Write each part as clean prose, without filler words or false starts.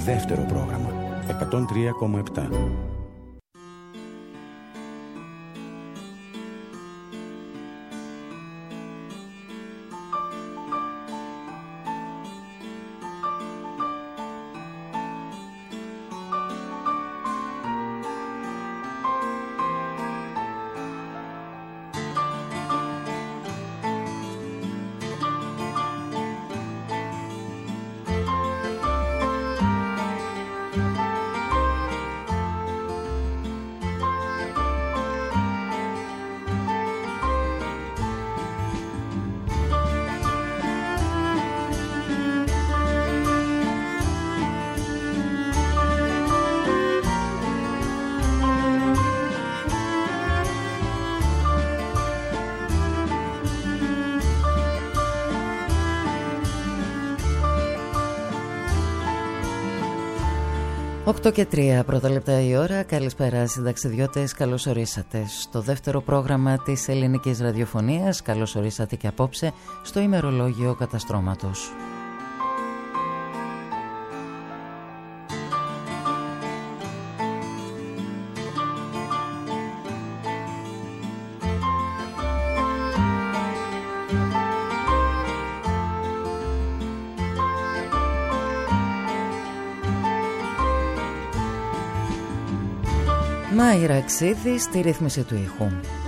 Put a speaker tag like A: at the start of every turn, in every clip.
A: δεύτερο πρόγραμμα 103,7.
B: Οκτώ και 3 πρώτα λεπτά η ώρα. Καλησπέρα συνταξιδιώτες, καλώς ορίσατε στο δεύτερο πρόγραμμα της ελληνικής ραδιοφωνίας. Καλώς ορίσατε και απόψε στο ημερολόγιο καταστρώματος. Μάιρα Αξίδη στη ρύθμιση του ήχου.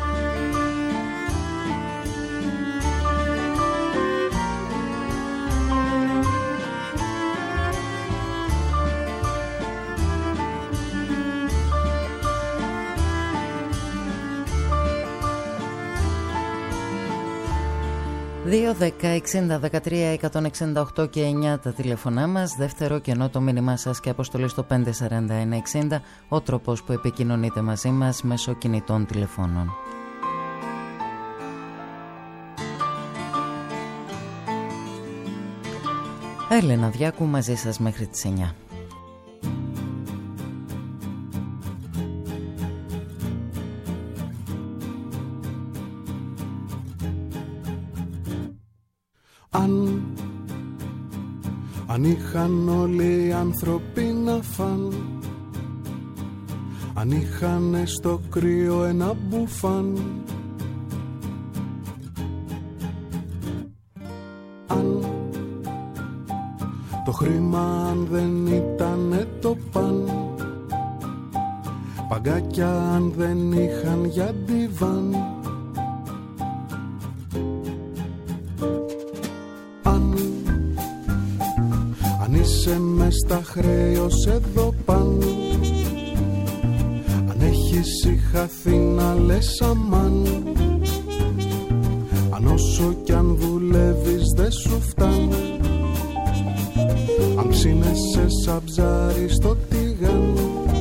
B: ...2, 10, 60, 13, 168 και 9 τα τηλεφωνά μας. Δεύτερο κενό το μήνυμά σας και αποστολή στο 541-60... ο τρόπος που επικοινωνείτε μαζί μας μέσω κινητών τηλεφώνων. Έλενα Διάκου μαζί σας μέχρι τις 9.
C: Αν είχαν όλοι οι άνθρωποι να φαν, αν είχαν στο κρύο ένα μπουφάν, αν το χρήμα αν δεν ήτανε το παν, παγκάκια αν δεν είχαν για ντιβάν, είσαι μες στα χρέη ως εδώ πάνω, αν έχεις συγχαθεί να λες αμάν, αν όσο κι αν δουλεύεις δεν σου φτάνει, αν ψήνεσαι σαν ψάρι στο τηγάνι,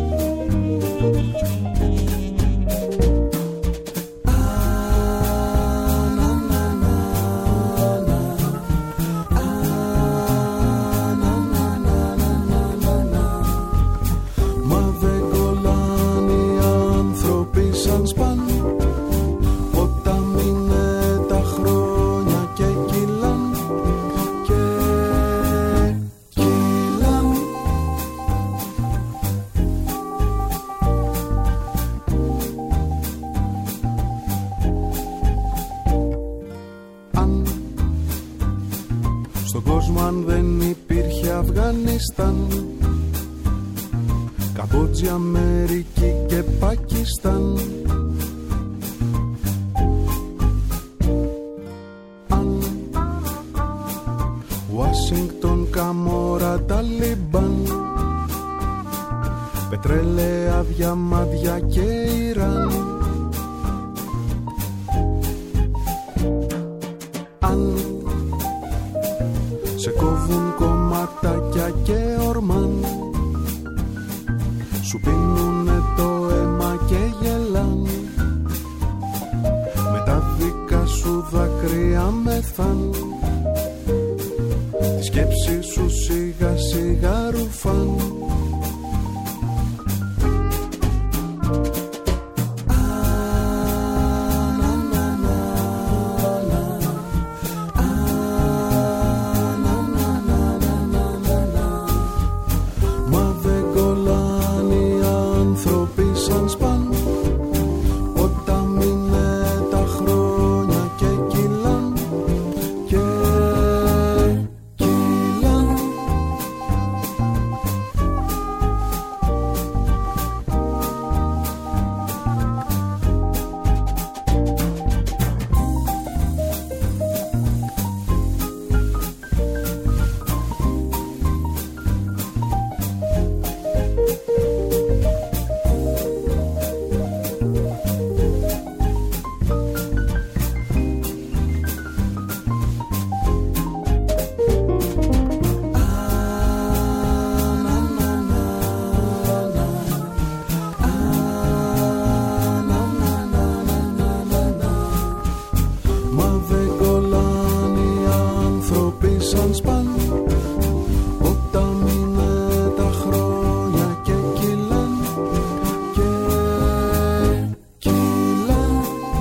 C: Καμπότζη, Αμερική και Πακιστάν, αν Ουάσιγκτον, Καμόρα, Ταλιμπάν, πετρέλαια, διαμάντια και Ιράν, αν σε κόβουν κομματάκια και ορμάν, σου πίνουνε το αίμα και γελάν, με τα δικά σου δάκρυα μεθάν, τη σκέψη σου σιγά σιγά ρουφάν. σαν σπαν. Όταν είναι τα χρόνια και κυλάν και κυλάν.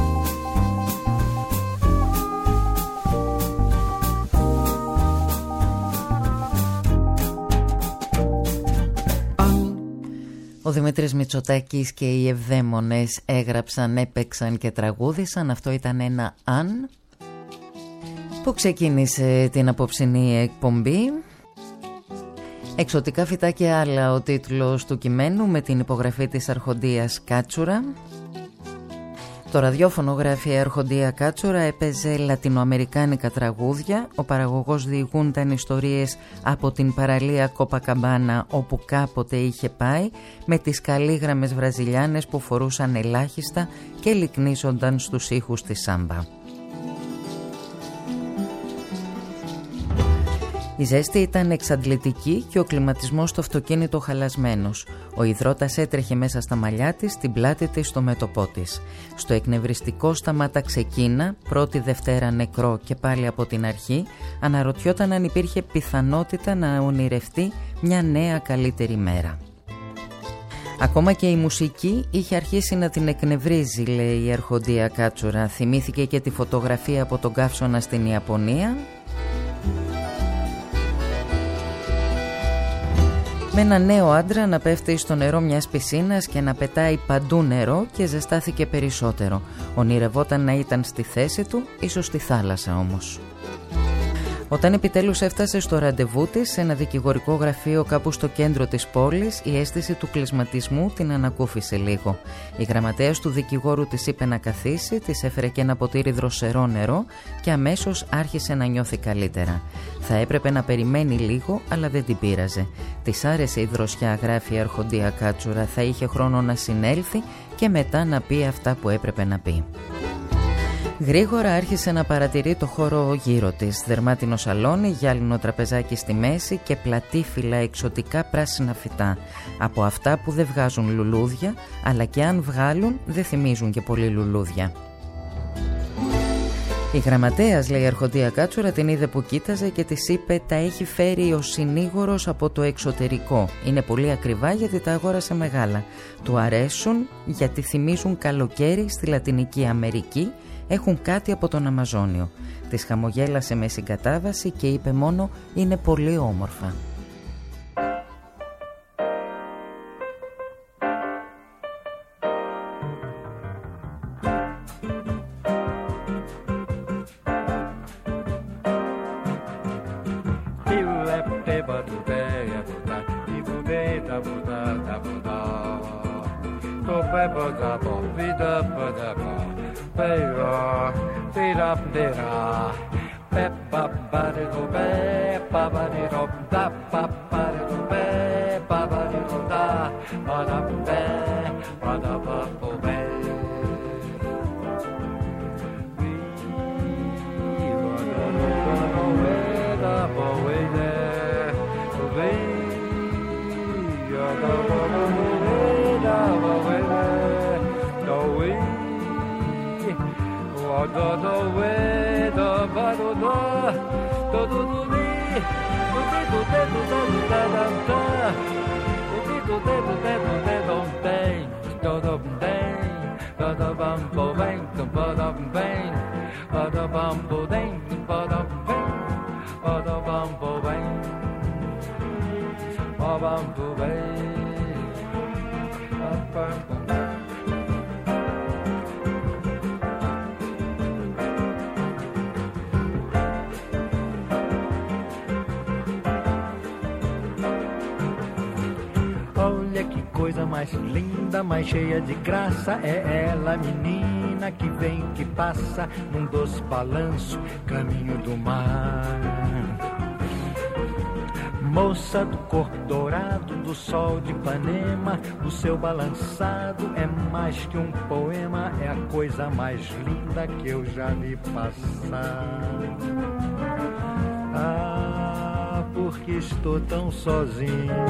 B: Ο Δημήτρης Μητσοτάκης και οι Ευδαίμονες έγραψαν, έπαιξαν και τραγούδισαν. Αυτό ήταν ένα «Αν» που ξεκίνησε την απόψινή εκπομπή. Εξωτικά φυτά και άλλα, ο τίτλος του κειμένου, με την υπογραφή της Αρχοντίας Κάτσουρα. Το ραδιόφωνο, γράφει η Αρχοντία Κάτσουρα, έπαιζε λατινοαμερικάνικα τραγούδια. Ο παραγωγός διηγούνταν ιστορίες από την παραλία Κοπακαμπάνα, όπου κάποτε είχε πάει, με τις καλήγραμμες βραζιλιάνες που φορούσαν ελάχιστα και λυκνίζονταν στους ήχους της σάμπα. Η ζέστη ήταν εξαντλητική και ο κλιματισμός στο αυτοκίνητο χαλασμένος. Ο υδρότας έτρεχε μέσα στα μαλλιά της, στην πλάτη της, στο μέτωπό της. Στο εκνευριστικό σταμάτα ξεκίνα, πρώτη Δευτέρα νεκρό και πάλι από την αρχή, αναρωτιόταν αν υπήρχε πιθανότητα να ονειρευτεί μια νέα καλύτερη μέρα. Ακόμα και η μουσική είχε αρχίσει να την εκνευρίζει, λέει η Αρχοντία Κάτσουρα. Θυμήθηκε και τη φωτογραφία από τον καύσωνα στην Ιαπωνία, με ένα νέο άντρα να πέφτει στο νερό μιας πισίνας και να πετάει παντού νερό, και ζεστάθηκε περισσότερο. Ονειρευόταν να ήταν στη θέση του, ίσως στη θάλασσα όμως. Όταν επιτέλους έφτασε στο ραντεβού της, σε ένα δικηγορικό γραφείο κάπου στο κέντρο της πόλης, η αίσθηση του κλεισματισμού την ανακούφισε λίγο. Η γραμματέας του δικηγόρου της είπε να καθίσει, της έφερε και ένα ποτήρι δροσερό νερό και αμέσως άρχισε να νιώθει καλύτερα. Θα έπρεπε να περιμένει λίγο, αλλά δεν την πείραζε. Της άρεσε η δροσιά, γράφει η Αρχοντία Κάτσουρα, θα είχε χρόνο να συνέλθει και μετά να πει αυτά που έπρεπε να πει. Γρήγορα άρχισε να παρατηρεί το χώρο γύρω της. Δερμάτινο σαλόνι, γυάλινο τραπεζάκι στη μέση και πλατήφυλλα εξωτικά πράσινα φυτά. Από αυτά που δεν βγάζουν λουλούδια, αλλά και αν βγάλουν δεν θυμίζουν και πολύ λουλούδια. Η γραμματέας, λέει η Αρχοντία Κάτσουρα, την είδε που κοίταζε και της είπε: τα έχει φέρει ο συνήγορος από το εξωτερικό. Είναι πολύ ακριβά γιατί τα αγόρασε μεγάλα. Του αρέσουν γιατί θυμίζουν καλοκαίρι στη Λατινική Αμερική. Έχουν κάτι από τον Αμαζόνιο. Της χαμογέλασε με συγκατάβαση και είπε μόνο: είναι πολύ όμορφα.
D: Mais cheia de graça é ela, menina que vem, que passa num doce balanço, caminho do mar. Moça do corpo dourado do sol de Ipanema, o seu balançado é mais que um poema, é a coisa mais linda que eu já vi passar. Ah, porque estou tão sozinho.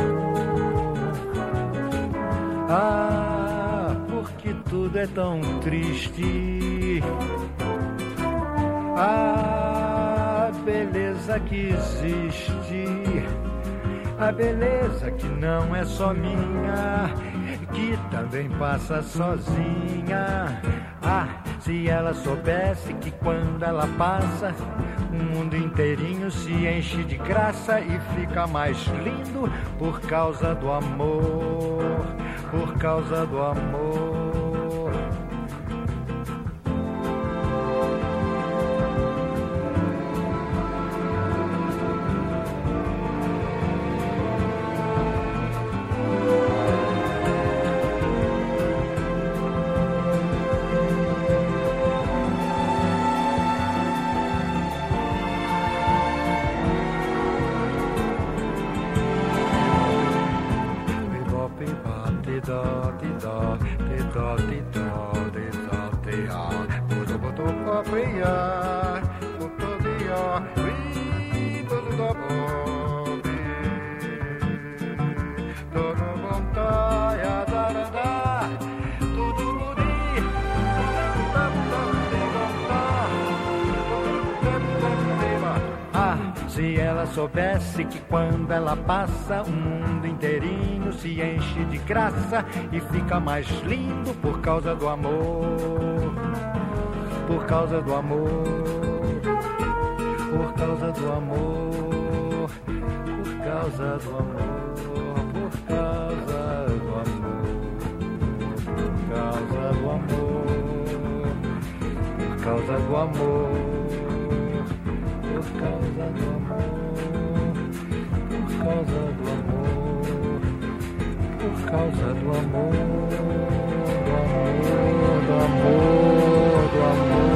D: Ah, porque tudo é tão triste. Ah, beleza que existe, a beleza que não é só minha, que também passa sozinha. Ah, se ela soubesse que quando ela passa, o mundo inteirinho se enche de graça e fica mais lindo por causa do amor, por causa do amor. Soubesse que quando ela passa, o mundo inteirinho se enche de graça e fica mais lindo por causa do amor, por causa do amor, por causa do amor, por causa do amor, por causa do amor, por causa do amor, por causa do amor, por causa do amor. Por causa do amor, por causa do amor, do amor, do amor, do amor.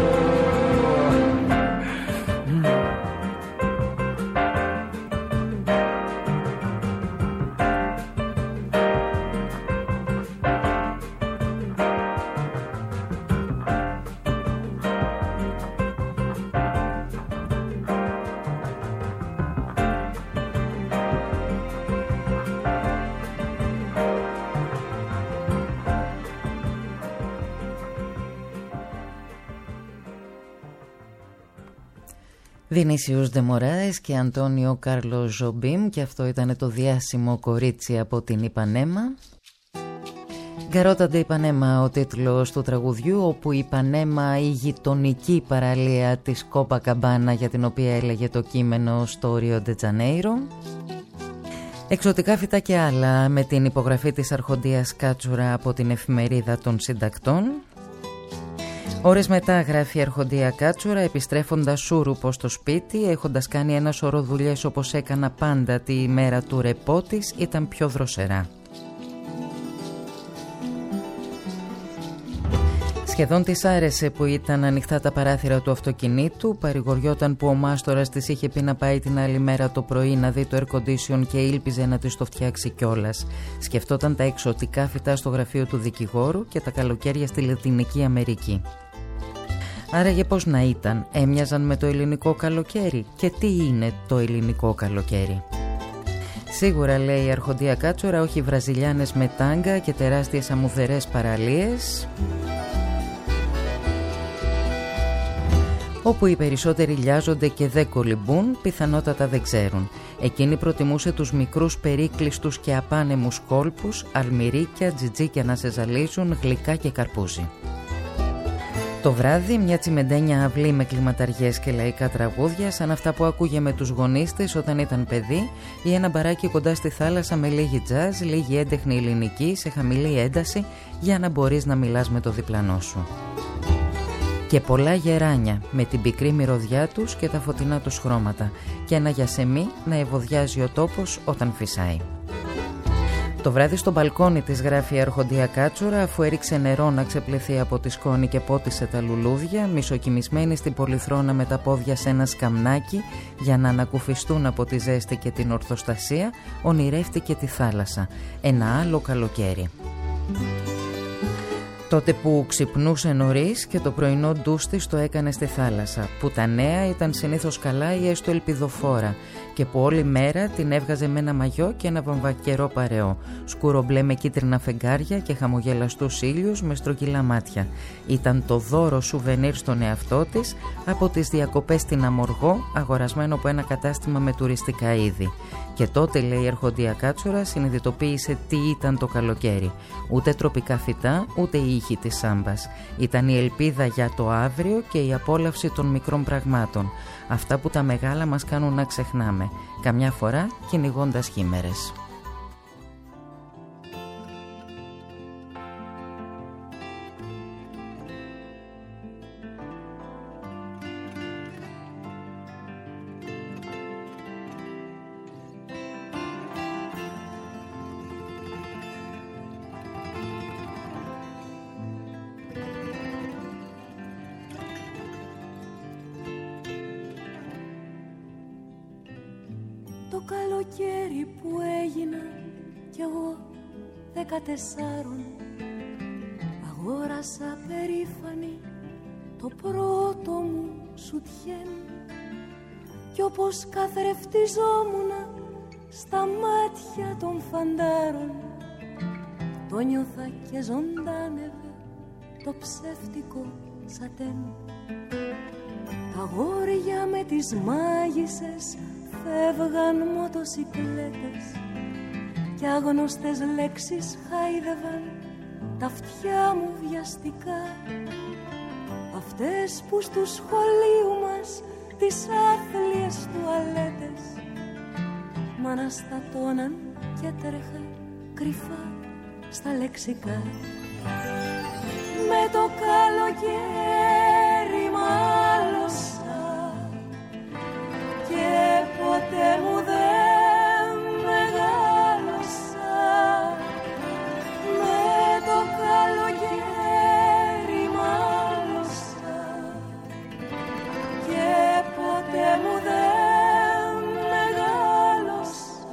B: Βινίσιους Ντε Μωράες και Αντώνιο Κάρλος Ζομπίμ, και αυτό ήταν το διάσημο κορίτσι από την Ιπανέμα. Γκαρότα ντε Ιπανέμα ο τίτλος του τραγουδιού, όπου η Ιπανέμα, η γειτονική παραλία της Κόπακαμπάνα, για την οποία έλεγε το κείμενο στο Ρίο ντε Τζανέιρο. Εξωτικά φυτά και άλλα, με την υπογραφή της Αρχοντίας Κάτσουρα από την Εφημερίδα των Συντακτών. Ώρες μετά, γράφει η Αρχοντία Κάτσουρα, επιστρέφοντας σούρουπο στο σπίτι, έχοντας κάνει ένα σωρό δουλειές όπως έκανα πάντα τη μέρα του ρεπό της, ήταν πιο δροσερά. Σχεδόν της άρεσε που ήταν ανοιχτά τα παράθυρα του αυτοκινήτου, παρηγοριόταν που ο μάστορας της είχε πει να πάει την άλλη μέρα το πρωί να δει το air condition και ήλπιζε να της το φτιάξει κιόλας. Σκεφτόταν τα εξωτικά φυτά στο γραφείο του δικηγόρου και τα καλοκαίρια στη Λατινική Αμερική. Άραγε πώς να ήταν, έμοιαζαν με το ελληνικό καλοκαίρι? Και τι είναι το ελληνικό καλοκαίρι? Σίγουρα, λέει η Αρχοντία Κάτσουρα, όχι βραζιλιάνες με τάγκα και τεράστιες αμμουθερές παραλίες, όπου οι περισσότεροι λιάζονται και δεν κολυμπούν, πιθανότατα δεν ξέρουν. Εκείνη προτιμούσε τους μικρούς περίκλειστους και απάνεμους κόλπους, αλμυρίκια, τζιτζίκια να σε ζαλίζουν, γλυκά και καρπούζι. Το βράδυ, μια τσιμεντένια αυλή με κλιματαριές και λαϊκά τραγούδια, σαν αυτά που άκουγε με τους γονείς της όταν ήταν παιδί, ή ένα μπαράκι κοντά στη θάλασσα με λίγη τζάζ, λίγη έντεχνη ελληνική σε χαμηλή ένταση, για να μπορείς να μιλάς με το διπλανό σου. Και πολλά γεράνια με την πικρή μυρωδιά τους και τα φωτεινά τους χρώματα, και ένα γιασεμί να ευωδιάζει ο τόπος όταν φυσάει. Το βράδυ στο μπαλκόνι της, γράφει η Αρχοντία Κάτσουρα, αφού έριξε νερό να ξεπλεθεί από τη σκόνη και πότισε τα λουλούδια, μισοκοιμισμένη στην πολυθρόνα με τα πόδια σε ένα σκαμνάκι για να ανακουφιστούν από τη ζέστη και την ορθοστασία, ονειρεύτηκε τη θάλασσα, ένα άλλο καλοκαίρι. Τότε που ξυπνούσε νωρίς και το πρωινό ντους της το έκανε στη θάλασσα, που τα νέα ήταν συνήθως καλά ή έστω ελπιδοφόρα και που όλη μέρα την έβγαζε με ένα μαγιό και ένα βαμβακερό παρεό, σκούρο μπλε με κίτρινα φεγγάρια και χαμογελαστούς ήλιους με στρογγυλά μάτια. Ήταν το δώρο σουβενίρ στον εαυτό της από τις διακοπές στην Αμοργό, αγορασμένο από ένα κατάστημα με τουριστικά είδη. Και τότε, λέει η Αρχοντία Κάτσουρα, συνειδητοποίησε τι ήταν το καλοκαίρι. Ούτε τροπικά φυτά, ούτε η ήχη της σάμπας. Ήταν η ελπίδα για το αύριο και η απόλαυση των μικρών πραγμάτων. Αυτά που τα μεγάλα μας κάνουν να ξεχνάμε, καμιά φορά κυνηγώντας χήμερες.
E: Το καλοκαίρι που έγινα κι εγώ 14, αγόρασα περήφανη το πρώτο μου σουτιέν κι όπως καθρεφτιζόμουνα στα μάτια των φαντάρων, το νιώθα και ζωντάνευε το ψεύτικο σατέν. Τα αγόρια με τις μάγισσες φεύγαν μοτοσικλέτες κι άγνωστες λέξεις χάιδευαν τα αυτιά μου βιαστικά, αυτές που στου σχολείου μας τις άθλιες τουαλέτες μ' αναστατώναν και τρέχα κρυφά στα λεξικά. Με το καλοκαίρι μάλωσα και ποτέ μου δεν μεγάλωσα. Με το καλοκαίρι μάλωσα και ποτέ μου δεν μεγάλωσα.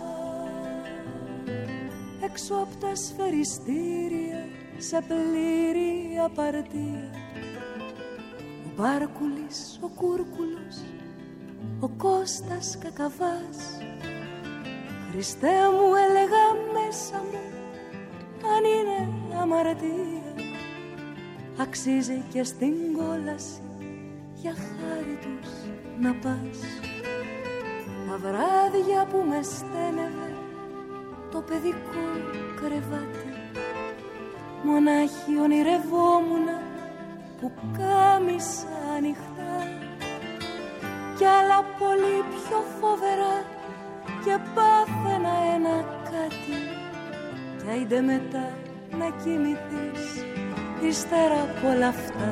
E: Έξω απ' τα σφαιριστήρια σε πλήρη απαρτία, ο Μπάρκουλης, ο Κούρκουλος, ο Κώστας Κακαβάς. Χριστέ μου, έλεγα μέσα μου, αν είναι αμαρτία, αξίζει και στην κόλαση για χάρη τους να πας. Τα βράδια που με στένευε το παιδικό κρεβάτι, μονάχη ονειρευόμουνα που κάμισα ανοιχτά κι άλλα πολύ πιο φοβερά και πάθαινα ένα κάτι κι άιντε μετά να κοιμηθείς ύστερα από όλα αυτά.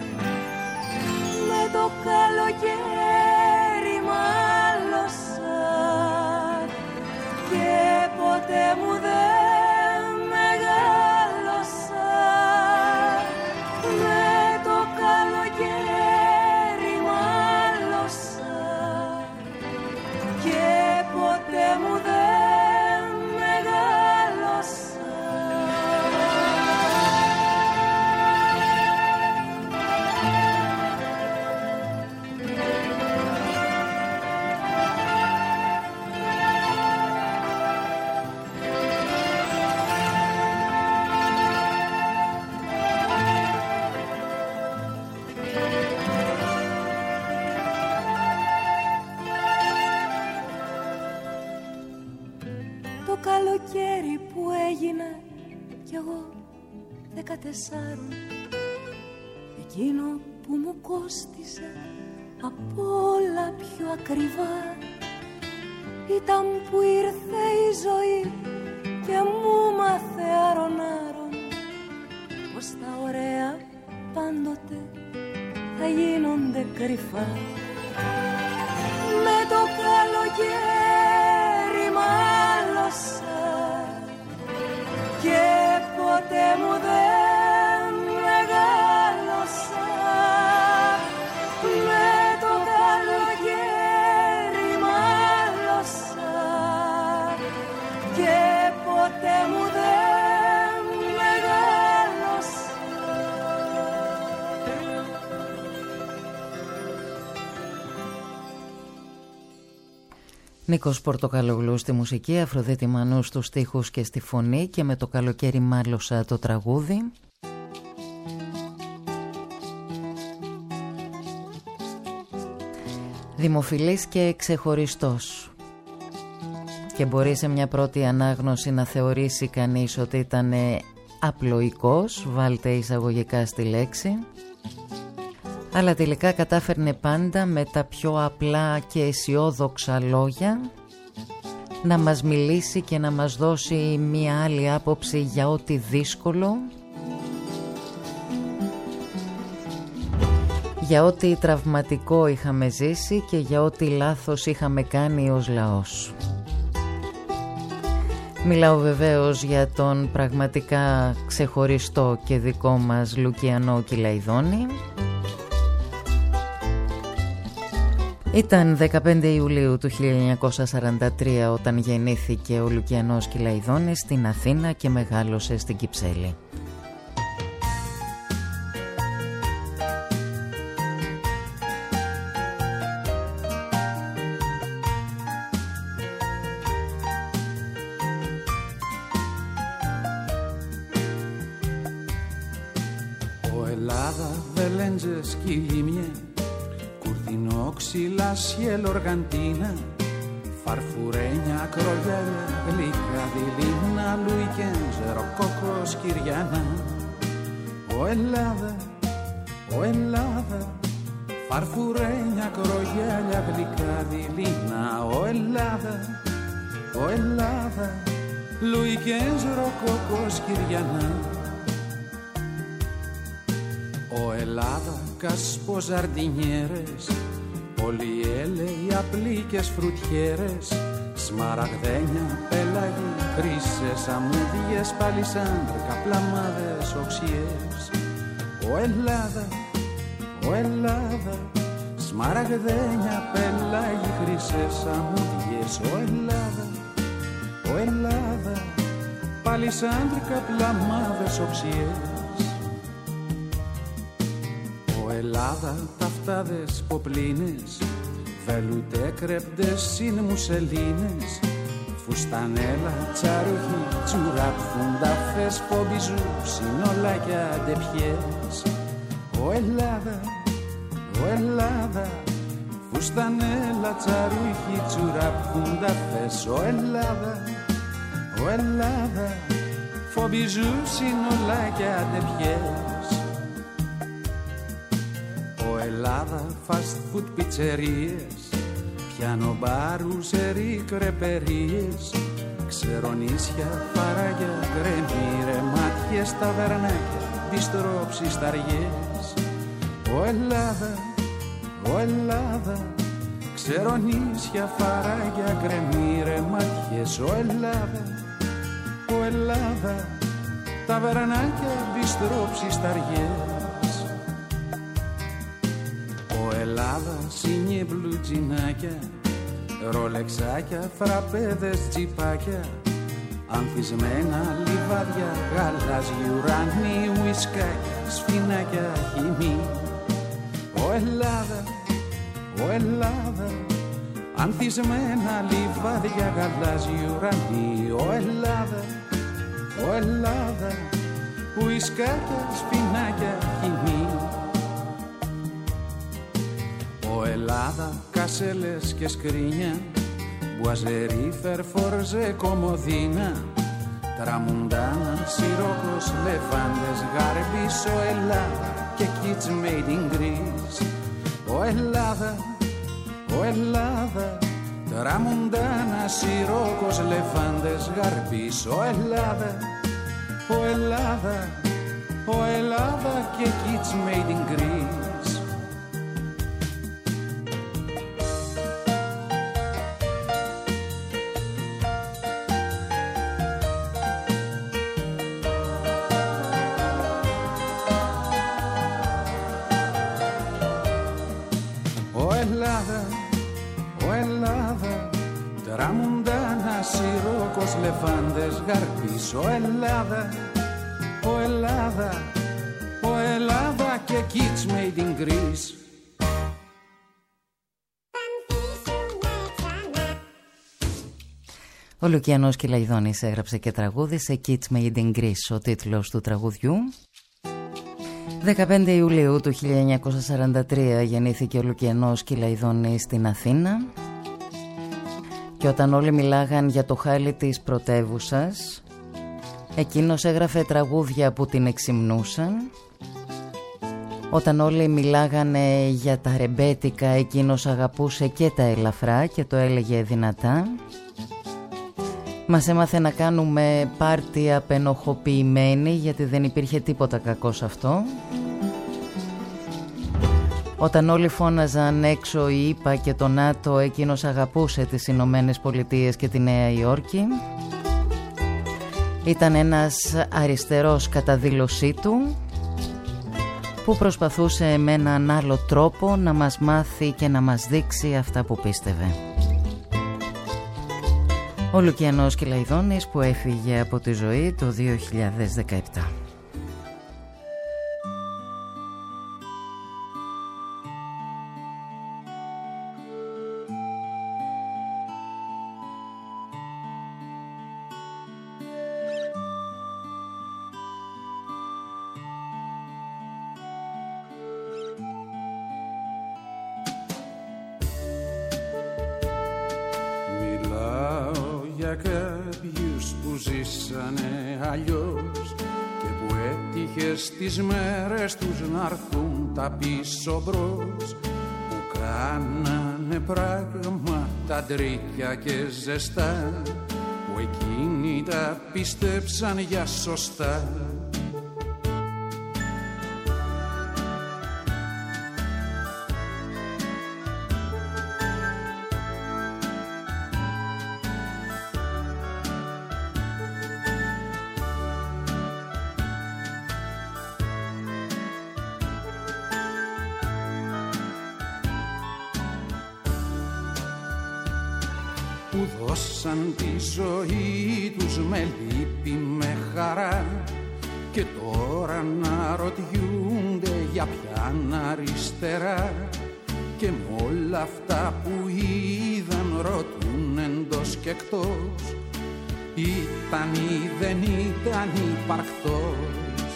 E: Με το καλοκαίρι μάλωσα και ποτέ μου δεν μεγάλωσα. Με το καλοκαίρι μάλωσα και ποτέ μου δεν μεγάλωσα. Το καλοκαίρι που έγινα κι εγώ 14, εκείνο που μου κόστισε απ' όλα πιο ακριβά ήταν που ήρθε η ζωή και μου μάθε άρον-άρον πως τα ωραία πάντοτε θα γίνονται κρυφά. Με το καλοκαίρι μάλωσα και ποτέ μου δεν μεγάλωσα. Με το καλοκαίρι μάλωσα και ποτέ μου δεν μεγάλωσα.
B: Νίκος Πορτοκαλογλού στη μουσική, Αφροδίτη Μανού στους στίχους και στη φωνή και με το καλοκαίρι μάλωσα το τραγούδι. Δημοφιλής και ξεχωριστός. Και μπορεί σε μια πρώτη ανάγνωση να θεωρήσει κανείς ότι ήταν απλοϊκός, βάλτε εισαγωγικά στη λέξη, αλλά τελικά κατάφερνε πάντα με τα πιο απλά και αισιόδοξα λόγια να μας μιλήσει και να μας δώσει μια άλλη άποψη για ό,τι δύσκολο, για ό,τι τραυματικό είχαμε ζήσει και για ό,τι λάθος είχαμε κάνει ως λαός. Μιλάω βεβαίως για τον πραγματικά ξεχωριστό και δικό μας Λουκιανό Κυλαϊδόνη. Ήταν 15 Ιουλίου του 1943 όταν γεννήθηκε ο Λουκιανός Κυλαϊδόνης στην Αθήνα και μεγάλωσε στην Κυψέλη.
F: Οργαντίνα, φαρφουρένια, κρογιάλια, γλυκά, δειλίνα, Λουικένζ, ροκόκος, Κυριάνα. Ο Ελλάδα, ο Ελλάδα, φαρφουρένια, κρογιάλια, γλυκά, δειλίνα. Ο Ελλάδα, ο Ελλάδα, Λουικένζ, ροκόκος, Κυριάνα. Ο Ελλάδα, κασπο ζαρντινιέρες, πολυέλαιοι, απλίκες φρουτιέρες, σμαραγδένια, πέλαγοι, χρύσες, αμμούδιες, παλισάνδρικα, πλαμάδες, οξιές. Ο Ελλάδα, ο Ελλάδα, σμαραγδένια, πέλαγοι, χρύσες, αμμούδιες. Ο Ελλάδα, ο Ελλάδα, παλισάνδρικα, πλαμάδες, οξιές. Ο Ελλάδα, ταυτάδες, ποπλίνες, βελουτέ, κρέπτες, συνμουσελίνες, φουστανέλα, τσαρουχί, τσουράπ, φουνταφές, πομπιζού, συνολάκια, ντεπιές. Ο Ελλάδα, ο Ελλάδα, φουστανέλα, τσαρουχί, τσουράπ, φουνταφές. Ο Ελλάδα, ο Ελλάδα, πομπιζού, συνολάκια, ντεπιές. Ελλάδα, fast food πιτσερίες, πιάνο μπάρους, ερή, κρεπερίες, ξερονίσια, φαράγια, γκρεμίρε, μάτιες, ταβερνάκια, μπιστρό, ψισταριές. Ο Ελλάδα, ο Ελλάδα, ξερονίσια, φαράγια, γκρεμίρε, μάτιες. Ο Ελλάδα, ο Ελλάδα, ταβερνάκια, μπιστρό, ψισταριές. Ελλάδα, σίνιε, μπλουτζινάκια, ρολεξάκια, φραπέδες, τσιπάκια, ανθισμένα λιβάδια, γαλάζιοι ουρανοί, ουισκάκια, σφινάκια, χυμή. Ο Ελλάδα, ο Ελλάδα, ανθισμένα λιβάδια, γαλάζιοι ουρανοί. Ο Ελλάδα, ο Ελλάδα, ουισκάκια, σφινάκια, χυμή. Ο Ελλάδα, κασέλες και σκρίνια, μπουαζερί, φερφόρζε, κομοδίνα, τραμουντάνα, σιρόκος, λεφάντες, γάρμπης. Ο Ελλάδα και kids made in Greece. Ο Ελλάδα, ο Ελλάδα, τραμουντάνα, σιρόκος, λεφάντες, γάρμπης. Ο Ελλάδα, ο Ελλάδα, ο Ελλάδα και kids made in Greece. Λεφάντες, γαρπής. Ο Ελλάδα, ο Ελλάδα, ο Ελλάδα και kids made in Greece.
B: Ο Λουκιανός Κυλαϊδόνης έγραψε και τραγούδισε Kids Made in Greece, ο τίτλος του τραγουδιού. 15 Ιουλίου του 1943 γεννήθηκε ο Λουκιανός Κυλαϊδόνης στην Αθήνα, και όταν όλοι μιλάγαν για το χάλι της πρωτεύουσας, εκείνος έγραφε τραγούδια που την εξυμνούσαν. Όταν όλοι μιλάγανε για τα ρεμπέτικα, εκείνος αγαπούσε και τα ελαφρά και το έλεγε δυνατά. Μας έμαθε να κάνουμε πάρτι απενοχοποιημένοι, γιατί δεν υπήρχε τίποτα κακό σε αυτό. Όταν όλοι φώναζαν έξω η ΗΠΑ και το ΝΑΤΟ, εκείνος αγαπούσε τις Ηνωμένες Πολιτείες και τη Νέα Υόρκη. Ήταν ένας αριστερός κατά δήλωσή του, που προσπαθούσε με έναν άλλο τρόπο να μας μάθει και να μας δείξει αυτά που πίστευε. Ο Λουκιανός Κυλαϊδόνης, που έφυγε από τη ζωή το 2017.
F: Κάποιους που ζήσανε αλλιώς και που έτυχε τις μέρες τους να'ρθούν τα πίσω μπρος, που κάνανε πράγματα τρίκια και ζεστά, που εκείνοι τα πίστεψαν για σωστά. Που δώσαν τη ζωή τους με λύπη, με χαρά, και τώρα να ρωτιούνται για ποιαν αριστερά, και με όλα αυτά που είδαν ρωτούν εντός και εκτός, ήταν ή δεν ήταν υπαρκτός.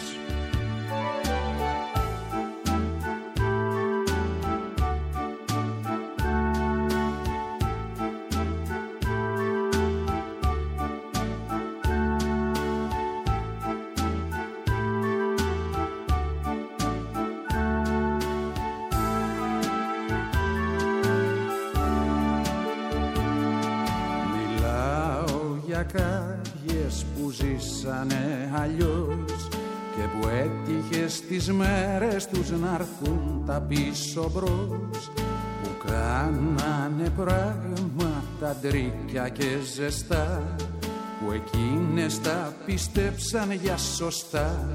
F: Κάποιες που ζήσανε αλλιώς και που έτυχε στις μέρες τους να'ρθούν τα πίσω μπρος, που κάνανε πράγματα τρίκια και ζεστά, που εκείνες τα πίστεψαν για σωστά.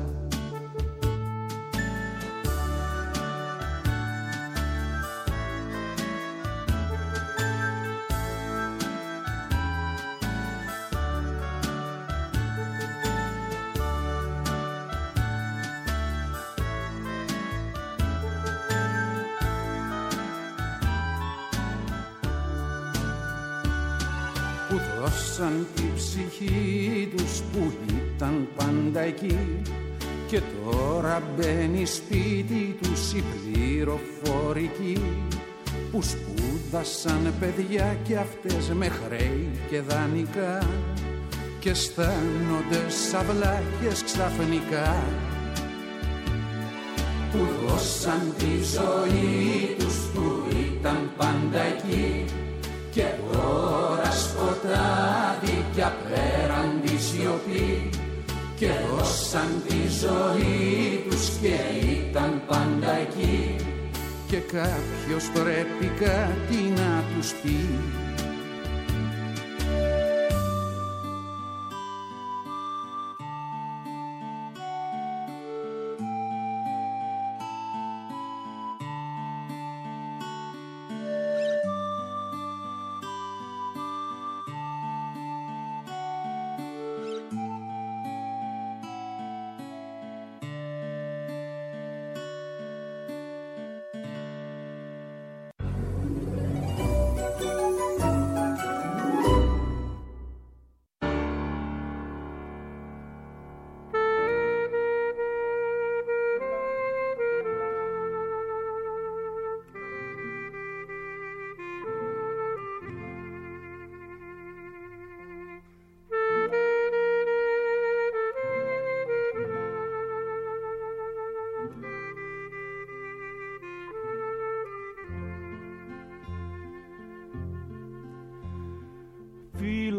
F: Που δώσαν τη ψυχή τους που ήταν πάντα εκεί, και τώρα μπαίνει σπίτι τους η πληροφορική, που σπούδασαν παιδιά κι αυτές με χρέη και δανεικά, και αισθάνονται σαν βλάχες ξαφνικά. Που δώσαν τη ζωή τους που ήταν πάντα εκεί, και τώρα σκοτάδι κι απέραντη σιωπή, και δώσαν τη ζωή τους και ήταν πάντα εκεί, και κάποιος πρέπει κάτι να τους πει.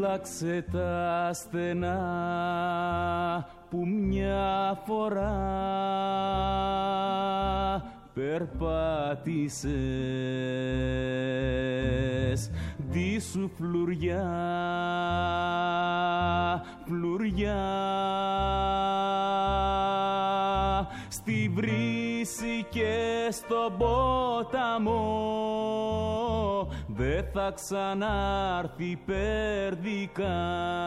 G: Κοίταξε τα στενά που μια φορά περπάτησες, δι' σου φλουριά, φλουριά, στη βρύση και στον ποταμό δε θα ξανάρθει περδικά.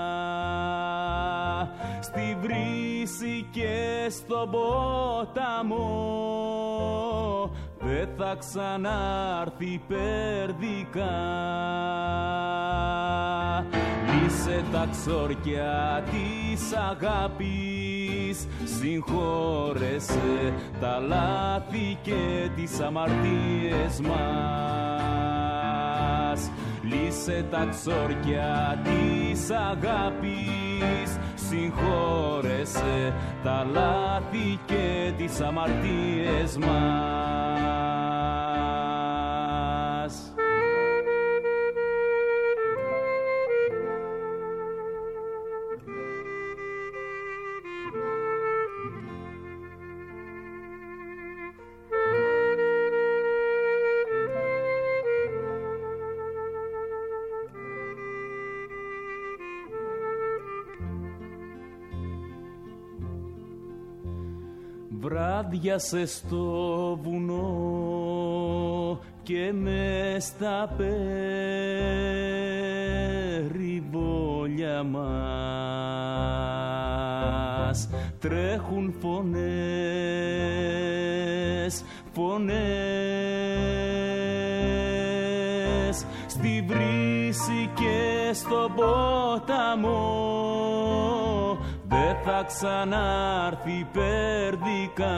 G: Στη βρύση και στον ποταμό δε θα ξανάρθει περδικά. Λύσε τα ξόρκια της αγάπης, συγχώρεσε τα λάθη και τις αμαρτίες μας. Λύσε τα ξόρκια της αγάπης, συγχώρεσε τα λάθη και τις αμαρτίες μας. Βράδιασε στο βουνό και μες στα περιβόλια μας τρέχουν φωνές, φωνές, στη βρύση και στον ποταμό δε θα ξανάρθει περδικά.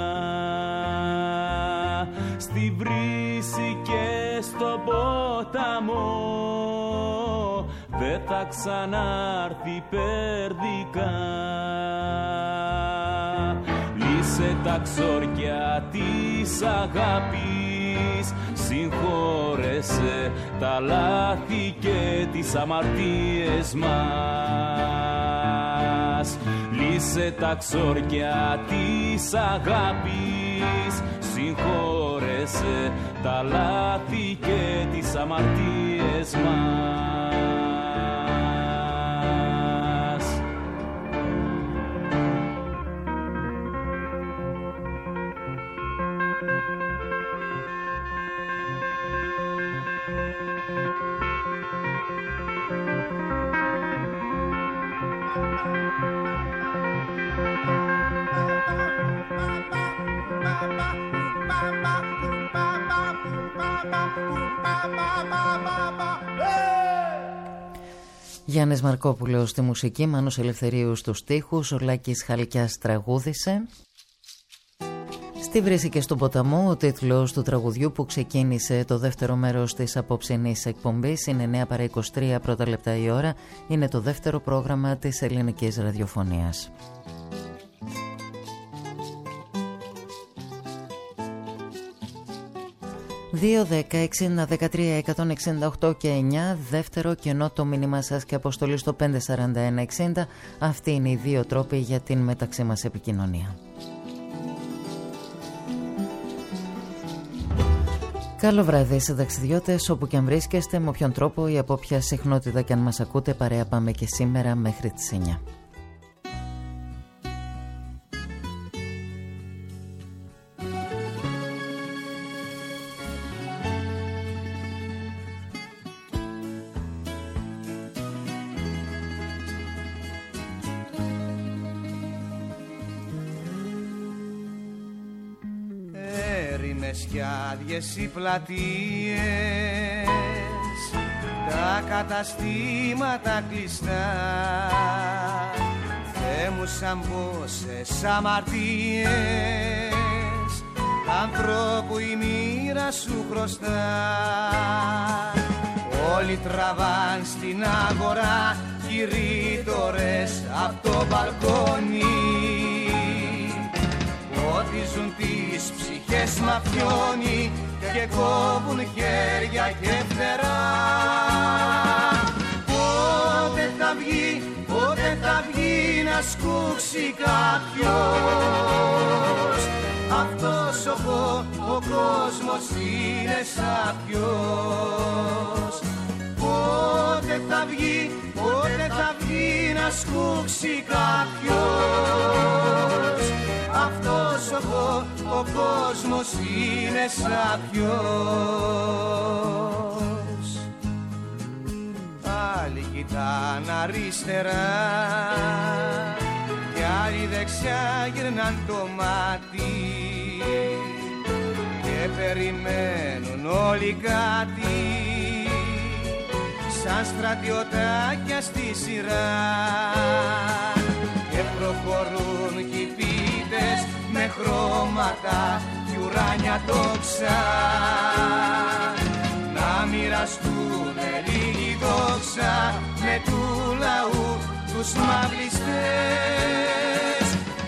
G: Στη βρύση και στον ποταμό δε θα ξανάρθει περδικά. Λύσε τα ξόρκια της αγάπης, συγχώρεσε τα λάθη και τις αμαρτίες μας. Λύσε τα ξόρκια της αγάπης, συγχώρεσε τα λάθη και τις αμαρτίες μας.
B: Γιάννης Μαρκόπουλος στη μουσική, Μάνος Ελευθερίου στους στίχους, ο Λάκης Χαλκιάς τραγούδισε. Στη βρύση και στον ποταμό, ο τίτλος του τραγουδιού που ξεκίνησε το δεύτερο μέρος της απόψινής εκπομπής. Είναι 9 παρά 23 πρώτα λεπτά η ώρα. Είναι το δεύτερο πρόγραμμα της ελληνικής ραδιοφωνίας. ...2, 10, 60, 13, 168 και 9... δεύτερο κενό το μήνυμά σας και αποστολή στο 541-60... αυτοί είναι οι δύο τρόποι για την μεταξύ μας επικοινωνία. Καλό βράδυ σε ταξιδιώτες, όπου και αν βρίσκεστε, με όποιον τρόπο ή από ποια συχνότητα και αν μας ακούτε, παρέα πάμε και σήμερα μέχρι τις 9.
H: Κι άδειες οι πλατείες, τα καταστήματα κλειστά, Θεέ μου σαν πόσες αμαρτίες ανθρώπου η μοίρα σου χρωστά. Όλοι τραβάν στην αγορά κηρύττορες απ' το μπαλκόνι, ποτίζουν τις ψυχές μαφιόνι και κόβουν χέρια και φτερά. Πότε θα να σκούξει κάποιος. Αυτός ο κόσμος είναι σάπιος. Πότε θα βγει να σκούξει κάποιος. Αυτός ο κόσμος είναι σάπιος. Άλλοι κοιτάν αριστερά κι άλλοι δεξιά γυρνάν το μάτι και περιμένουν όλοι κάτι σαν στρατιωτάκια στη σειρά και προχωρούν κι οι πίτες με χρώματα κι ουράνια τόξα να μοιραστούνε λίγη δόξα με του λαού τους μαυλιστές.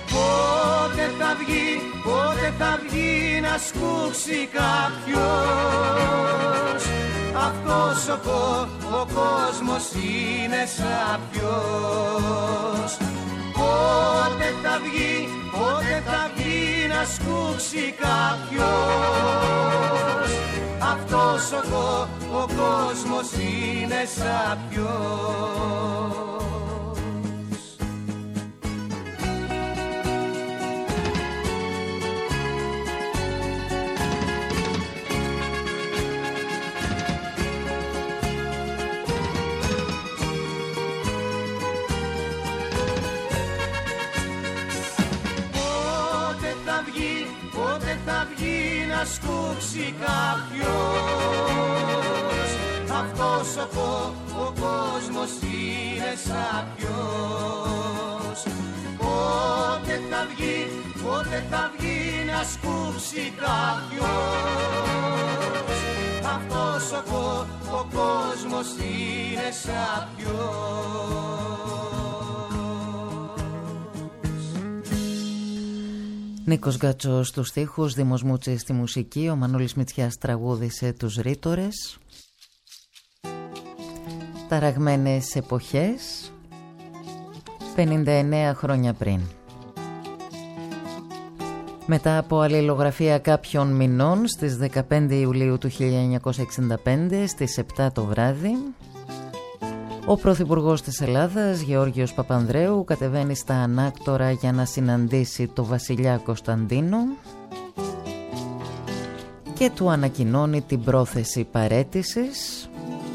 H: Πότε θα βγει να σκούξει κάποιος. Αυτός ο κόσμος είναι σάπιος. Πότε θα βγει να σκούξει κάποιος. Αυτός ο κόσμος είναι σάπιος. Να σκούξει κάποιος. Αυτός ο κόσμος είναι σάπιος. Πότε θα βγει να σκούξει κάποιος. Αυτός ο κόσμος είναι σάπιος.
B: Νίκος Γκάτσος στους στίχους, Δήμος Μούτσης στη μουσική, ο Μανώλης Μητσιάς τραγούδισε τους Ρήτορες. Ταραγμένες εποχές, 59 χρόνια πριν. Μετά από αλληλογραφία κάποιων μηνών, στις 15 Ιουλίου του 1965, στις 7 το βράδυ, ο Πρωθυπουργός της Ελλάδας, Γεώργιος Παπανδρέου, κατεβαίνει στα Ανάκτορα για να συναντήσει το βασιλιά Κωνσταντίνο και του ανακοινώνει την πρόθεση παραίτησης,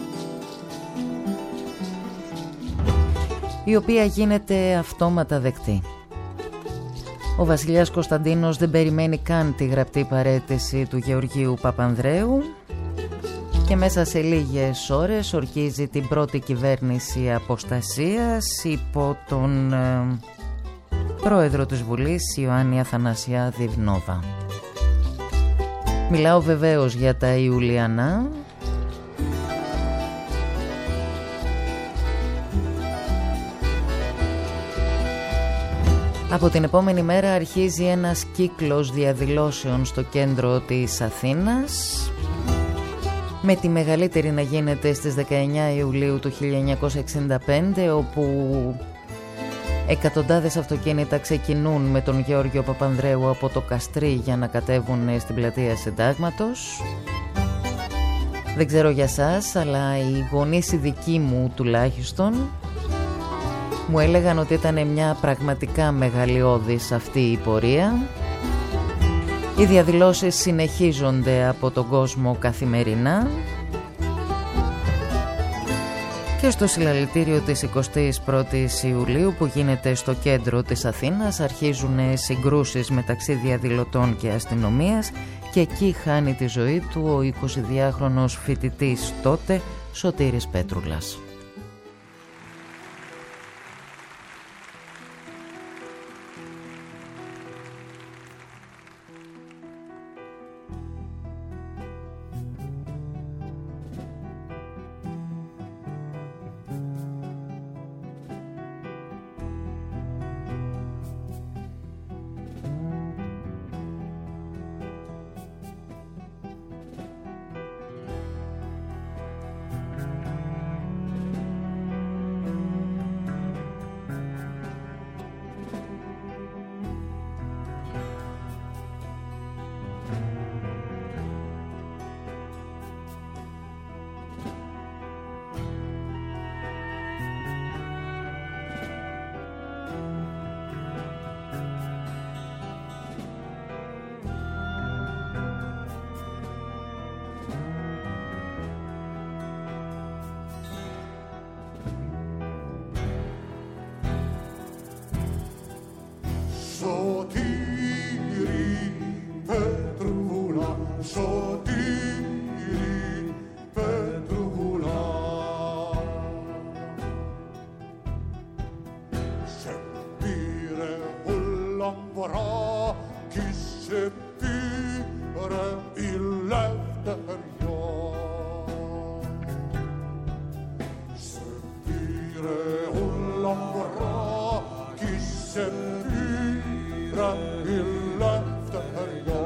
B: η οποία γίνεται αυτόματα δεκτή. Ο βασιλιάς Κωνσταντίνος δεν περιμένει καν τη γραπτή παραίτηση του Γεωργίου Παπανδρέου και μέσα σε λίγες ώρες ορκίζει την πρώτη κυβέρνηση αποστασίας υπό τον πρόεδρο της Βουλής, Ιωάννη Αθανασιάδη Βνόβα. Μιλάω βεβαίως για τα Ιουλιανά. Από την επόμενη μέρα αρχίζει ένας κύκλος διαδηλώσεων στο κέντρο της Αθήνας, με τη μεγαλύτερη να γίνεται στις 19 Ιουλίου του 1965, όπου εκατοντάδες αυτοκίνητα ξεκινούν με τον Γεώργιο Παπανδρέου από το Καστρί για να κατέβουν στην πλατεία Συντάγματος. Δεν ξέρω για σας, αλλά οι γονείς οι δικοί μου τουλάχιστον μου έλεγαν ότι ήταν μια πραγματικά μεγαλειώδης αυτή η πορεία. Οι διαδηλώσεις συνεχίζονται από τον κόσμο καθημερινά και στο συλλαλητήριο της 21ης Ιουλίου που γίνεται στο κέντρο της Αθήνας αρχίζουν συγκρούσεις μεταξύ διαδηλωτών και αστυνομίας και εκεί χάνει τη ζωή του ο 22χρονος φοιτητής τότε Σωτήρης Πέτρουλας.
C: Σωτήρη Πετρούλα, Σωτήρη Πετρούλα. Σε πήρε ο λαμπρά κι σε πήρε η λευτεριά. Σε πήρε ο λαμπρά κι σε πήρε η λευτεριά.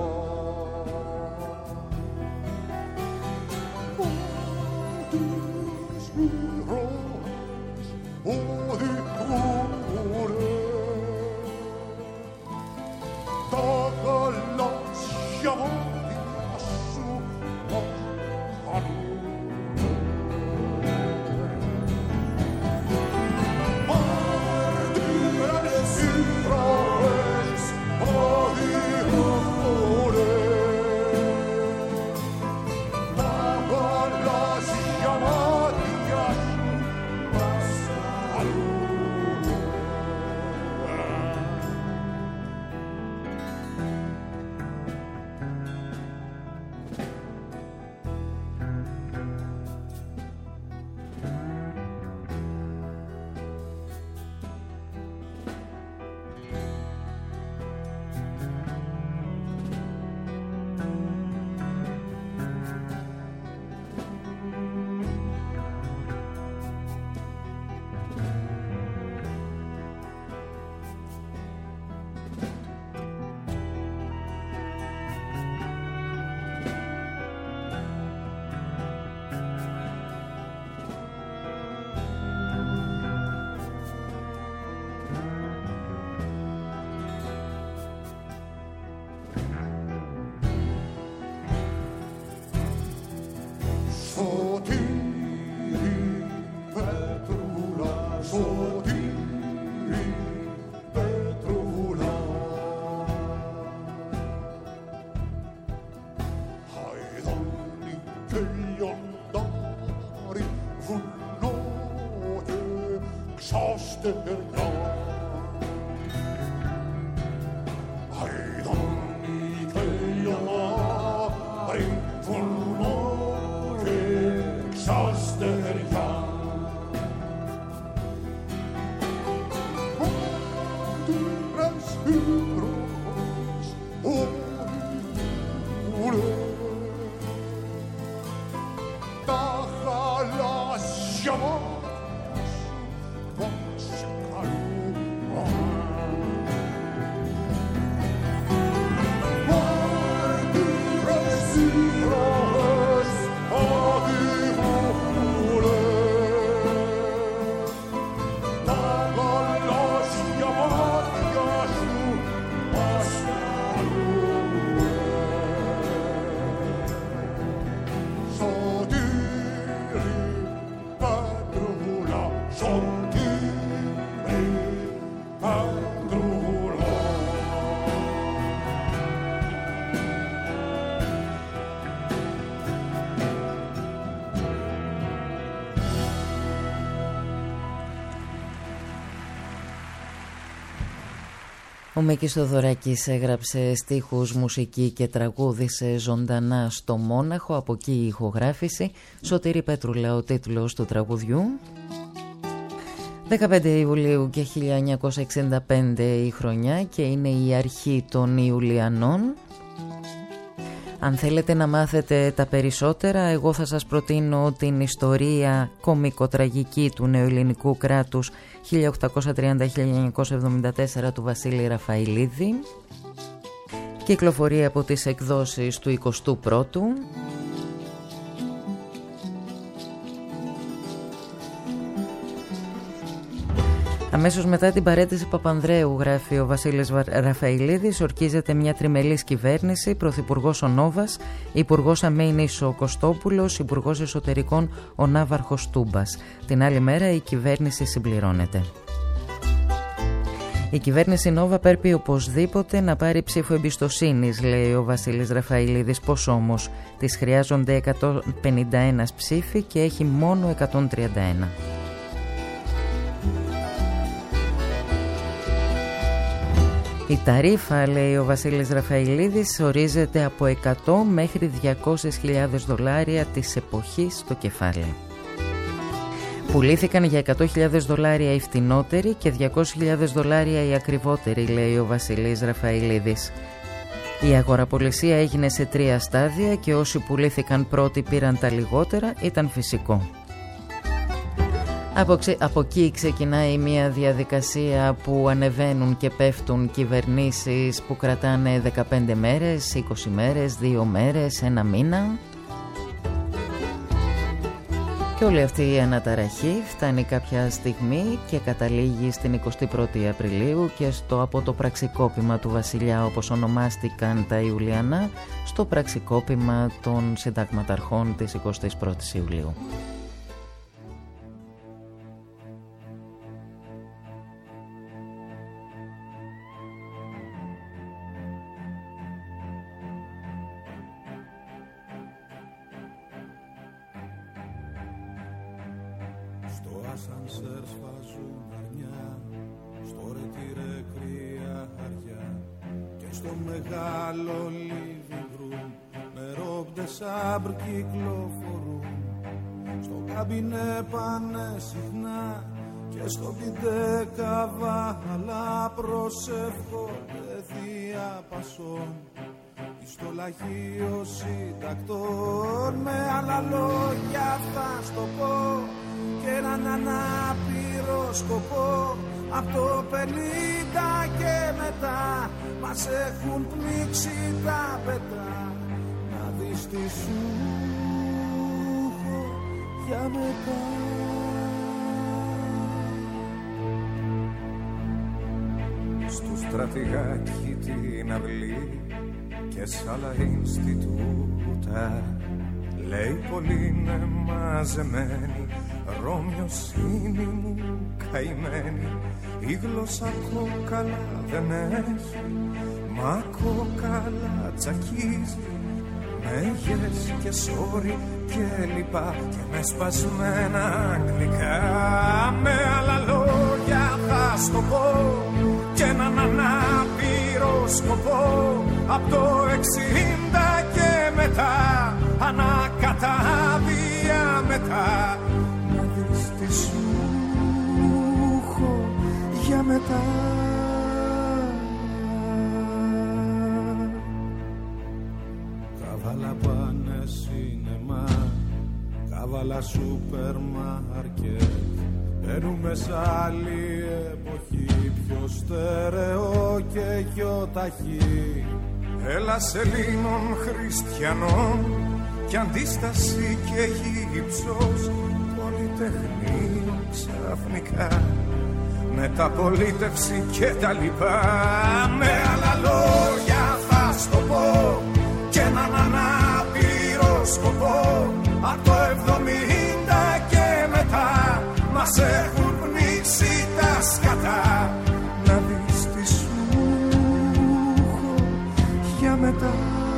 B: Ο Μίκης Θοδωράκης έγραψε στίχους, μουσική και τραγούδισε ζωντανά στο Μόναχο, από εκεί η ηχογράφηση. Σωτήρη Πέτρουλα ο τίτλος του τραγουδιού. 15 Ιουλίου και 1965 η χρονιά και είναι η αρχή των Ιουλιανών. Αν θέλετε να μάθετε τα περισσότερα, εγώ θα σας προτείνω την ιστορία κωμικοτραγική του νεοελληνικού κράτους 1830-1974 του Βασίλη Ραφαηλίδη. Κυκλοφορεί από τις εκδόσεις του 21ου. Αμέσως μετά την παραίτηση Παπανδρέου, γράφει ο Βασίλης Ραφαηλίδης, ορκίζεται μια τριμελής κυβέρνηση, πρωθυπουργός ο Νόβας, υπουργός αμήνης ο Κωστόπουλος, υπουργός εσωτερικών ο Ναύαρχος Τούμπας. Την άλλη μέρα η κυβέρνηση συμπληρώνεται. Η κυβέρνηση Νόβα πρέπει οπωσδήποτε να πάρει ψήφο εμπιστοσύνης, λέει ο Βασίλης Ραφαηλίδης. Πώς όμως? Της χρειάζονται 151 ψήφοι και έχει μόνο 131. Η ταρίφα, λέει ο Βασίλης Ραφαηλίδης, ορίζεται από 100 μέχρι 200.000 δολάρια της εποχής στο κεφάλι. Πουλήθηκαν για 100.000 δολάρια οι φτηνότεροι και 200.000 δολάρια οι ακριβότεροι, λέει ο Βασίλης Ραφαηλίδης. Η αγοραπολισία έγινε σε 3 στάδια και όσοι πουλήθηκαν πρώτοι πήραν τα λιγότερα, ήταν φυσικό. Από εκεί ξεκινάει μια διαδικασία που ανεβαίνουν και πέφτουν κυβερνήσεις που κρατάνε 15 μέρες, 20 μέρες, 2 μέρες, 1 μήνα. Και όλη αυτή η αναταραχή φτάνει κάποια στιγμή και καταλήγει στην 21η Απριλίου και από το πραξικόπημα του βασιλιά, όπως ονομάστηκαν τα Ιουλιανά, στο πραξικόπημα των συνταγματαρχών της 21ης Ιουλίου.
C: Ασανσέρ σφάζουν αρνιά, στο ρετήρε κρύα χαριά και στο μεγάλο living room με ρόμπτε σάμπρ κυκλοφορούν. Στο καμπινέ πάνε συχνά και στο πιντέ καβάλα προσεύχονται διαπασών. Στο λαχείο συντακτών με άλλα λόγια θα στο πω και έναν ανάπηρο σκοπό. Απ' το 50 και μετά μας έχουν πνίξει τα πετά. Να δεις τι σου έχω για μετά.
I: Στου στρατηγάκι την αυλή και σ' άλλα Ινστιτούτα, λέει πολλοί είναι μαζεμένοι, Ρωμιοσύνη μου καημένη. Η γλώσσα κόκαλα δεν έχει, μα κόκαλα τσακίζει, με yes και sorry και λοιπά και με σπασμένα αγγλικά. Με άλλα λόγια θα στο πω και έναν ανάπηρο σκοπό. Απ' το 60 και μετά, ανακατάβια μετά. Να δεις τι σου έχω για μετά.
C: Καβάλα πάνε σινεμά, καβάλα σούπερ μάρκετ. Μπαίνουμε σ' άλλη εποχή, πιο στερεό και πιο ταχύ.
I: Έλα Ελλήνων χριστιανών κι αντίσταση και γύψος πολυτεχνείο ξαφνικά, μεταπολίτευση και τα λοιπά. Με άλλα λόγια θα στο πω και έναν ανάπηρο σκοπό. Απ' το 70 και μετά μας έχουν πνίξει τα σκατά. Να δεις τι σου έχω για μετά.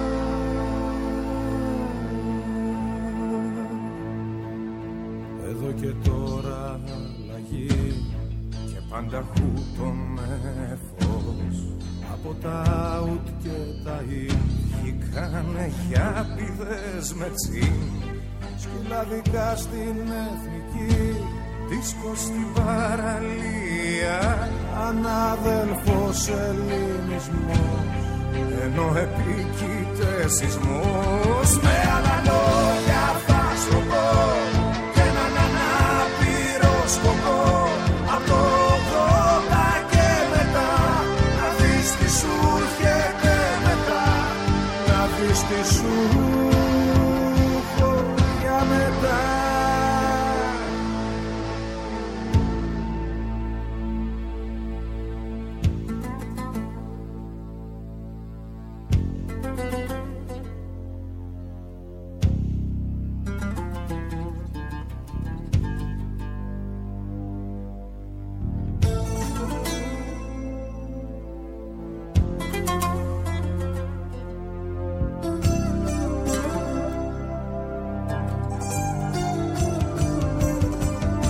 C: Εδώ και τώρα αλλαγή
I: και πάντα χούτον με φως.
C: Από τα ουτ και τα ιν
I: βγήκανε γιάπηδες με τσιν.
C: σκυλαδικά στην εθνική,
I: δίσκο στην παραλία,
C: ανάδελφος ελληνισμός,
I: ενώ επίκειται σεισμός. Με άλλα λόγια θα σου πω και έναν ανάπηρο σκοπό. Απ' το 80 και μετά, να δεις τι σου έρχεται μετά.
C: να δεις τι σου έχω για μετά.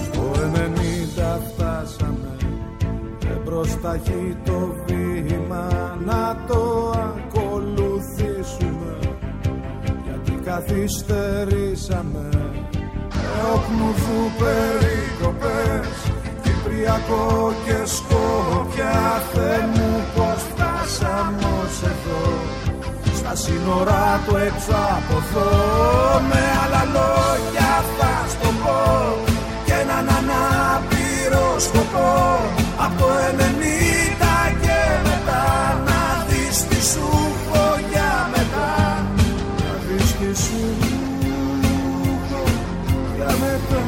C: Φτάσαμε και μπροστά έχει το βήμα να το ακολουθήσουμε, γιατί καθυστερήσαμε. Όπνουδου περικοπές, Κυπριακό και Σκόπια. Θεέ μου πως φτάσαμε ως εδώ, στα σύνορα του έξω από εδώ. Με άλλα λόγια θα στο πω και έναν ανάπηρο σκοπό, από το 90 και μετά, να δεις τι σου πω για μετά, να δεις τι σου πω για μετά.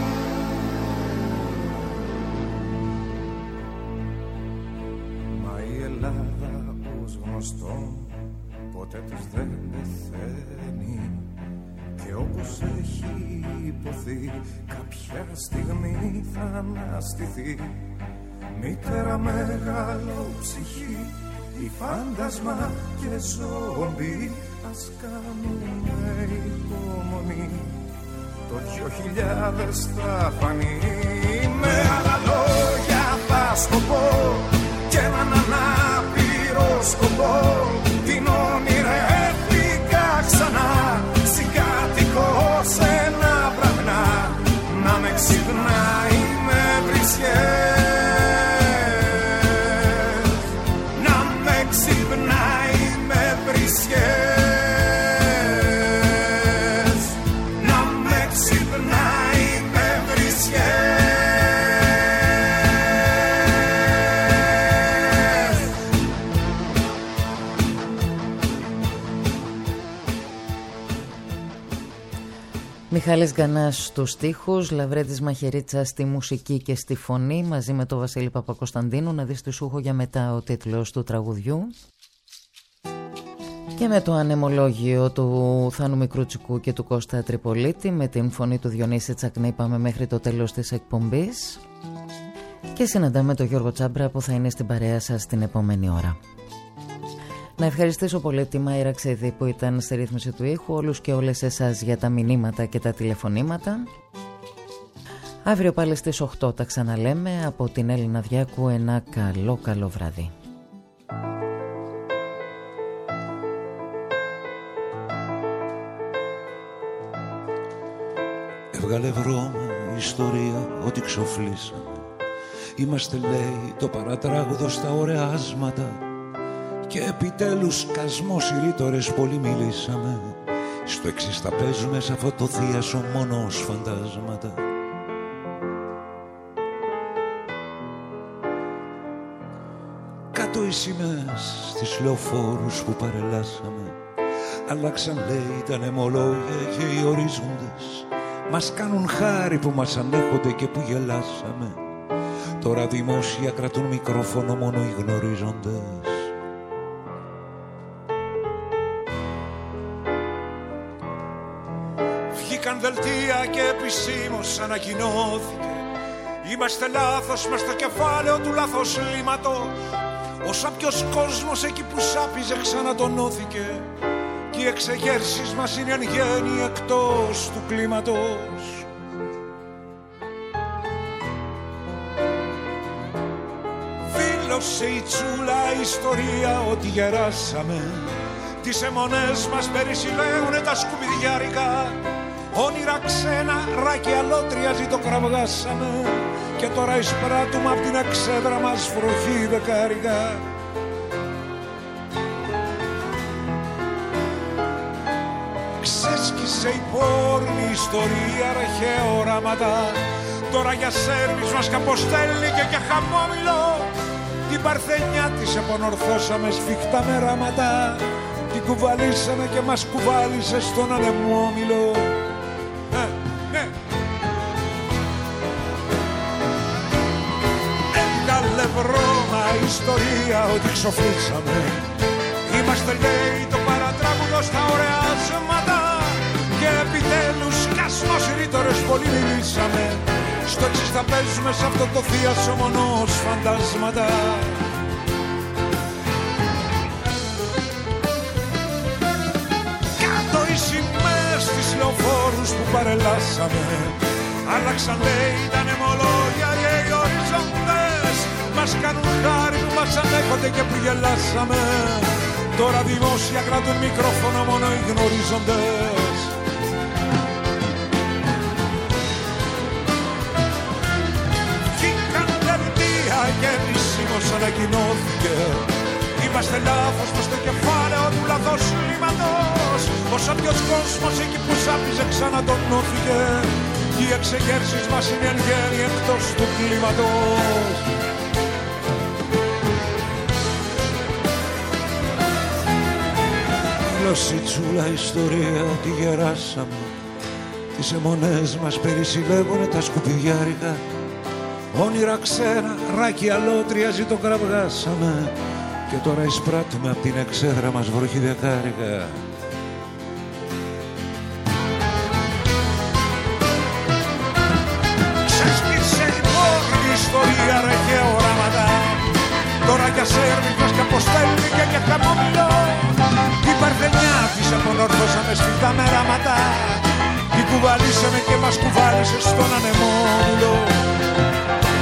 C: Μα η Ελλάδα ως γνωστό ποτέ της δεν πεθαίνει, και όπως έχει υποθεί κάποια στιγμή θα αναστηθεί. Μήτερα μεγάλο ψυχή, η φάντασμα και ζόμπι, ας κάνουμε υπομονή, το 2000 θα φανεί. Με άλλα λόγια θα στο πω και έναν ανάπηρο σκοπό, την όνειρεύτηκα ξανά, συγκάτοικο σε ένα βραδινά, να με ξυπνάει με βρισιές, να με ξυπνάει με βρισιές, να με ξυπνάει με βρισιές.
B: Μιχάλης Γκανάς στους στίχους, Λαβρέντης Μαχαιρίτσας στη μουσική και στη φωνή, μαζί με τον Βασίλη Παπακοσταντίνου. Να δεις τη Σούχο για μετά ο τίτλος του τραγουδιού. Και με το ανεμολόγιο του Θάνου Μικρούτσικου και του Κώστα Τριπολίτη, με την φωνή του Διονύση Τσακνή, πάμε μέχρι το τέλος της εκπομπής. Και συναντάμε τον Γιώργο Τσάμπρα που θα είναι στην παρέα σας την επόμενη ώρα. Να ευχαριστήσω πολύ τη Μάιρα Ξεδί που ήταν στη ρύθμιση του ήχου, όλους και όλες εσάς για τα μηνύματα και τα τηλεφωνήματα. Αύριο πάλι στις 8 τα ξαναλέμε. Από την Έλληνα Διάκου ένα καλό βράδυ.
J: Έβγαλε βρώμα η ιστορία ότι ξοφλήσαμε. Είμαστε, λέει, το παρατράγουδο στα ωρεάσματα. Και επιτέλους σκασμός οι ρήτορες πολύ μιλήσαμε. Στο εξής θα παίζουμε σ' αυτό το θίασο μόνο ως φαντάσματα. Κάτω οι σημαίες στις λεωφόρους που παρελάσαμε. Αλλάξαν, λέει, τα νεμολόγια και οι ορίζοντες. Μας κάνουν χάρη που μας ανέχονται και που γελάσαμε. Τώρα δημόσια κρατούν μικρόφωνο μόνο οι γνωρίζοντες.
I: Βγήκαν δελτία και επισήμως ανακοινώθηκε. Είμαστε λάθος μες στο κεφάλαιο του λαθοσλήματος. Ο σάπιος κόσμος εκεί που σάπιζε ξανατονώθηκε. Και οι εξεγέρσεις μας είναι εν γέννη εκτός του κλίματος. Δήλωσε η τσούλα η ιστορία ότι γεράσαμε. Τις αιμονές μας περισυλλέγουνε τα σκουπιδιάρικα. Όνειρα ξένα, ράκι αλότρια ζητοκραυγάσαμε. Και τώρα εισπράττουμε απ' την εξέδρα μας βροχή δεκάρικα. Ξέσκησε η πόρνη ιστορία αρχαία οράματα. Τώρα για σέρβις μας καποστέλνει και για χαμόμηλο. Την παρθενιά της επανορθώσαμε σφιχτά με ράματα. Την κουβαλήσαμε και μας κουβάλισε στον ανεμόμηλο. Ναι. Έβγαλε βρώμα ιστορία ότι ξοφλήσαμε. Είμαστε, λέει, το παρατράγουδο στα ωρεάσματα. Και επιτέλους σκασμός οι ρήτορες πολύ μιλήσαμε. Στο εξής θα παίζουμε σ' αυτό το θίασο μόνο ως φαντάσματα. Κάτω οι σημαίες στις λεωφόρους που παρελάσαμε. Άλλαξαν, λέει, τα νεμολόγια και οι οριζόντες. Μας κάνουν χάρη που μας ανέβησαν.
J: στέκονται και που γελάσαμε. Τώρα δημόσια κρατούν μικρόφωνο μόνο οι γνωρίζοντες. Βγήκαν δελτία και επισήμως ανακοινώθηκε. Είμαστε λάθος μες στο κεφάλαιο του λαθοσλήματος. Πως όποιος κόσμος εκεί που σάπιζε ξανατονώθηκε. Και οι εξεγέρσεις μας είναι εν γέννη εκτός του κλίματος. Γλωσσιτσούλα ιστορία τη γεράσαμε. Τις αιμονές μας περισυλλεύουνε τα σκουπιδιάρικα. Όνειρα ξένα, ράκι αλότρια ζητοκραυγάσαμε. Και τώρα εισπράττουμε απ' την εξέδρα μας βροχή δεκάρικα. Ξέσπισε η πόρνη ιστορία ρε και οράματα. Τώρα κι ασέρμητος κι αποστέλνηκε και χαμομηλό. Η παρθενιά της απονορθώσαμε σφιχτά με ράματα. Η κουβαλήσαμε και μας κουβάλισε στον ανεμόμυλο.